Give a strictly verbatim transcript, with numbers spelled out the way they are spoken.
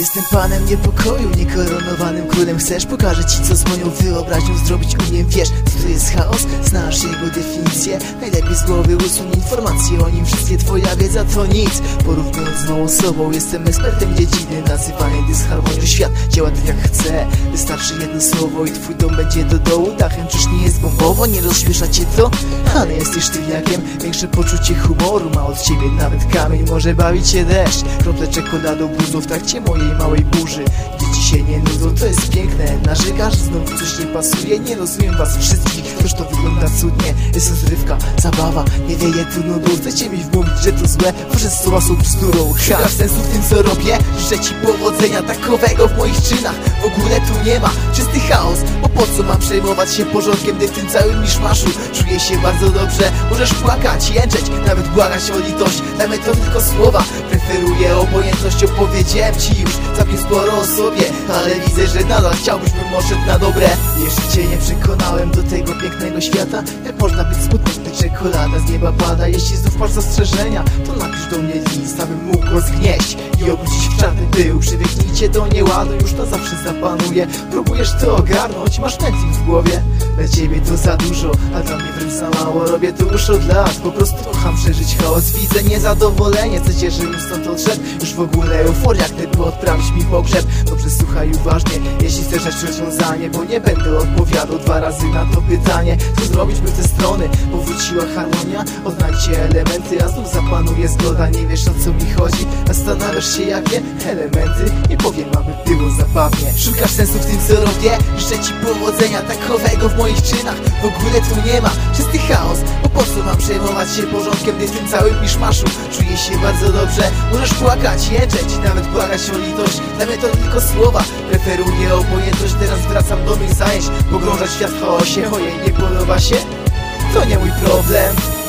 Jestem panem niepokoju, niekoronowanym królem. Chcesz? Pokażę ci, co z moją wyobraźnią zrobić umiem. Wiesz, co to jest chaos? Znasz jego definicję? Najlepiej z głowy usuń informacje o nim. Wszystkie twoja wiedza to nic. Porównując z moją osobą, jestem ekspertem dziedziny nazywanej dysharmonią. Świat działa tak jak chce, wystarczy jedno słowo i twój dom będzie do dołu dachem. Czyż nie jest bombowo? Nie rozśmiesza cię to? Ale jesteś sztywniakiem, większe poczucie humoru ma od ciebie nawet kamień. Może bawić cię deszcz, krople czekoladą budzą w trakcie mojej małej burzy. Dzieci się nie nudzą, to jest piękne. Narzekasz, znowu coś nie pasuje. Nie rozumiem was wszystkich, toż to wygląda cudnie. Jest rozrywka, zabawa, nie wieje tu nudą. Chcecie mi wmówić, że to złe? Wasze słowa są bzdurą. Szukasz sensu w tym, co robię? Życzę ci powodzenia takowego w moich czynach w ogóle tu nie ma. Czysty chaos, bo po co mam przejmować się porządkiem, gdy w tym całym miszmaszu czuję się bardzo dobrze. Możesz płakać, jęczeć, nawet błagać o litość. Dajmy to tylko słowa, preferuję obojętność. Opowiedziałem ci już całkiem sporo o sobie, ale widzę, że nadal chciałbyś, bym odszedł na dobre. Jeszcze cię nie przekonałem do tego pięknego świata. Jak można być smutny, gdy czekolada z nieba pada? Jeśli znów masz zastrzeżenia, to napisz do mnie list, abym mógł go zgnieść i obrócić w czarny pył. Przywyknijcie do nieładu, już to zawsze zapanuje. Próbujesz to ogarnąć, masz mętlik w głowie. Dla ciebie to za dużo, a dla mnie wręcz za mało. Robię to już od lat, po prostu kocham przeżyć chaos. Widzę niezadowolenie, chcecie, żebym stąd odszedł. Już w ogóle euforia, gdyby odprawić mi pogrzeb. Dobrze, słuchaj uważnie, jeśli chcesz dać rozwiązanie, bo nie będę odpowiadał dwa razy na to pytanie. Co zrobić, by te strony powróciła harmonia? Odnajdźcie elementy, a znów zapanuje zgoda. Nie wiesz, o co mi chodzi, zastanawiasz się, jakie elementy. Nie powiem, aby było zabawnie. Szukasz sensu w tym, co robię? Życzę ci powodzenia takowego w moich czynach w ogóle tu nie ma. Czysty chaos, bo po co mam przejmować się porządkiem, gdy w tym całym miszmaszu czuję się bardzo dobrze. Możesz płakać, jęczeć, nawet błagać o litość. Dla mnie to tylko słowa, preferuję obojętność. Teraz wracam do mych zajęć, pogrążać świat w chaosie. Ojej, nie podoba się? To nie mój problem.